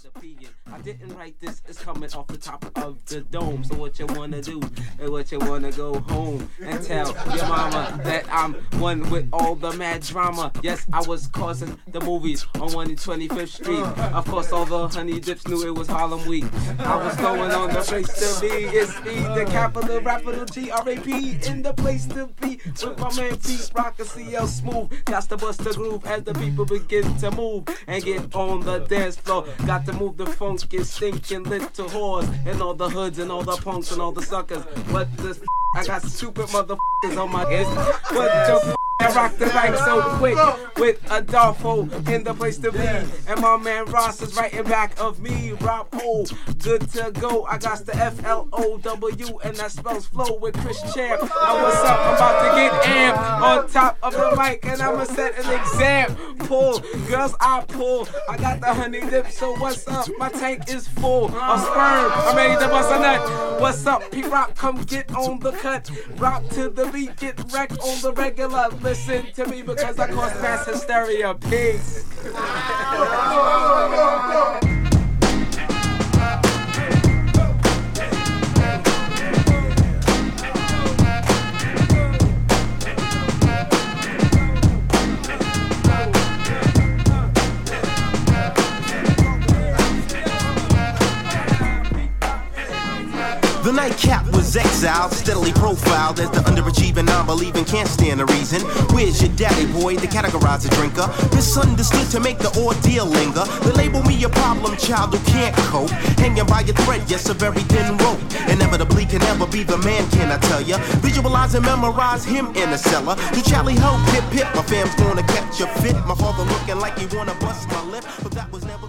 the pegan. I didn't write this, it's coming off the top of the dome. So what you wanna do, and what you wanna go home and tell your mama that I'm one with all the mad drama. Yes, I was causing the movies on 125th Street. Of course, all the honey dips knew it was Harlem Week. I was going on the place to be. It's me, the capital rapper, the G-R-A-P, in the place to be. With my man Pete Rock and CL Smooth. Got to bust the groove as the people begin to move and get on the dance floor. Got to move the funky, stinking little whores and all the hoods and all the punks and all the suckers. What the I got stupid motherfuckers on my list. What the I rock the mic so quick with Adolfo in the place to be. And my man Ross is right in back of me. Rob O, good to go. I got the F-L-O-W and that spells flow with Chris Champ. Now what's up? I'm about to get amped on top of the mic and I'ma set an example. Girls, I pull. I got the honey dip, so what's up? My tank is full of sperm. I'm ready to bust a nut. What's up? P-Rock, come get on the cut. Rock to the beat, get wrecked on the regular. Listen to me because I cause mass hysteria. Peace. The nightcap was exiled, steadily profiled as the underachieving, non-believing, can't stand the reason. Where's your daddy, boy, to categorize a drinker? Misunderstood to make the ordeal linger. They label me a problem child who can't cope. Hanging by a thread, yes, a very thin rope. Inevitably can never be the man, can I tell ya? Visualize and memorize him in the cellar. To Charlie Ho, pip, pip, my fam's gonna catch a fit. My father looking like he wanna bust my lip, but that was never